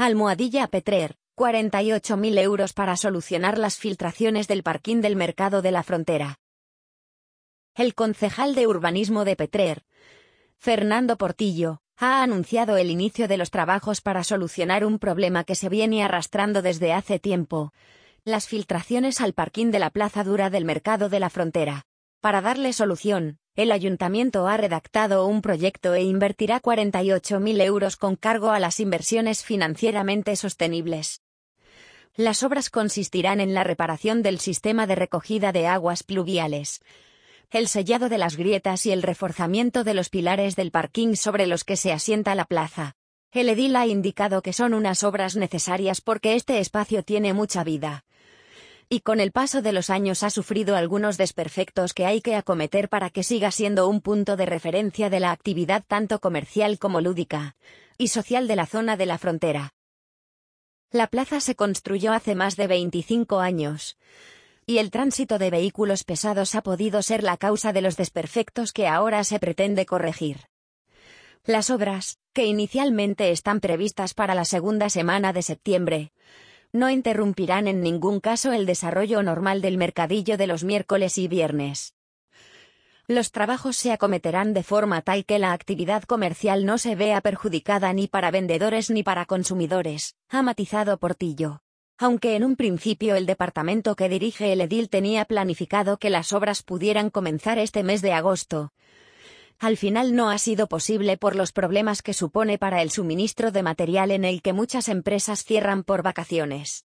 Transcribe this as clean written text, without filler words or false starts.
Almohadilla Petrer, 48.000 euros para solucionar las filtraciones del parking del Mercado de la Frontera. El concejal de urbanismo de Petrer, Fernando Portillo, ha anunciado el inicio de los trabajos para solucionar un problema que se viene arrastrando desde hace tiempo: las filtraciones al parking de la Plaza Dura del Mercado de la Frontera. Para darle solución, el ayuntamiento ha redactado un proyecto e invertirá 48.000 euros con cargo a las inversiones financieramente sostenibles. Las obras consistirán en la reparación del sistema de recogida de aguas pluviales, el sellado de las grietas y el reforzamiento de los pilares del parking sobre los que se asienta la plaza. El edil ha indicado que son unas obras necesarias porque este espacio tiene mucha vida y con el paso de los años ha sufrido algunos desperfectos que hay que acometer para que siga siendo un punto de referencia de la actividad tanto comercial como lúdica y social de la zona de la frontera. La plaza se construyó hace más de 25 años, y el tránsito de vehículos pesados ha podido ser la causa de los desperfectos que ahora se pretende corregir. Las obras, que inicialmente están previstas para la segunda semana de septiembre, no interrumpirán en ningún caso el desarrollo normal del mercadillo de los miércoles y viernes. Los trabajos se acometerán de forma tal que la actividad comercial no se vea perjudicada ni para vendedores ni para consumidores, ha matizado Portillo. Aunque en un principio el departamento que dirige el edil tenía planificado que las obras pudieran comenzar este mes de agosto, al final no ha sido posible por los problemas que supone para el suministro de material en el que muchas empresas cierran por vacaciones.